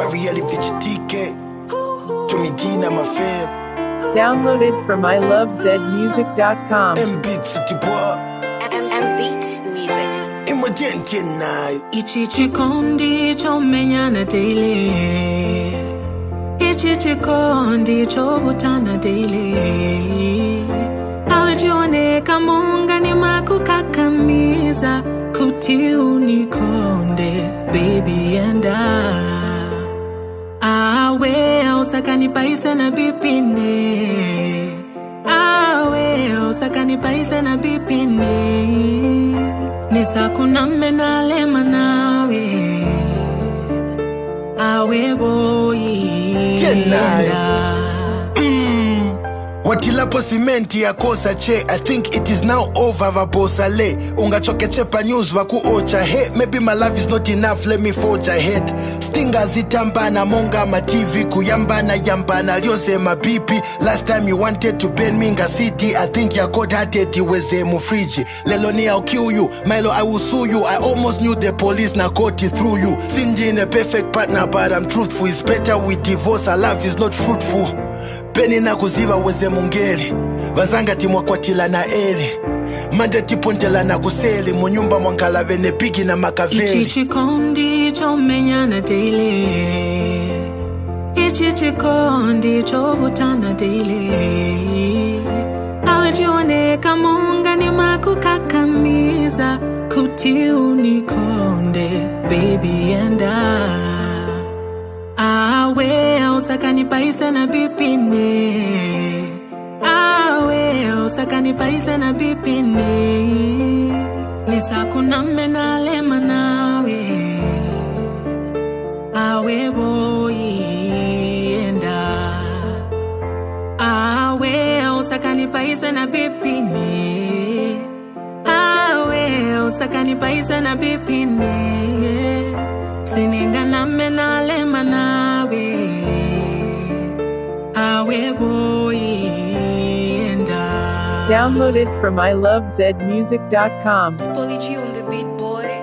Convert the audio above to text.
Variali VGTK. Tomidina my fam. Downloaded from ilovezmusic.com. M-Beat City Boy. M-Beat Music. Imodenti nayo. Ichichikondi chomenyana daily. Ichichikondi chovutana daily. Awejioneka munga ni makukakamiza. Kuti unikonde baby and Awe osakani paisa na bipine. Awe osakani paisa na bipine. Nisa kuname na lema nawe. Awe boy Watilapo simenti ya kosa che. I think it is now over vabosa le. Ungachoke chepa news vaku ocha he. Maybe my love is not enough, let me forge ahead. Stinga zitambana monga ma TV. Kuyambana yambana ryoze ma BP. Last time you wanted to bend me nga city. I think ya cold hearted iweze mufriji. Leloni I'll kill you, Milo I will sue you. I almost knew the police na caught it through you. Cindy in a perfect partner but I'm truthful. It's better we divorce, our love is not fruitful. Peni na kuziva weze mungeri. Vazanga timwa kwa tila na eri. Mande tipontela na kuseli. Munyumba mwangala vene pigi na makaveri. Ichichikondi chomenyana daily. Ichichikondi chovutana daily. Awejioneka munga ni makukakamiza. Kuti unikonde baby and Awe osakani paisa na bipine. Awe osakani paisa na bipine. Nisa kuname na lema nawe. Awe boy enda. Awe osakani paisa na bipine. Awe osakani paisa na bipine. Sininga name na lema nawe. Awe boy enda. Downloaded from ilovezmusic.com. Spoly G on the beat, boy.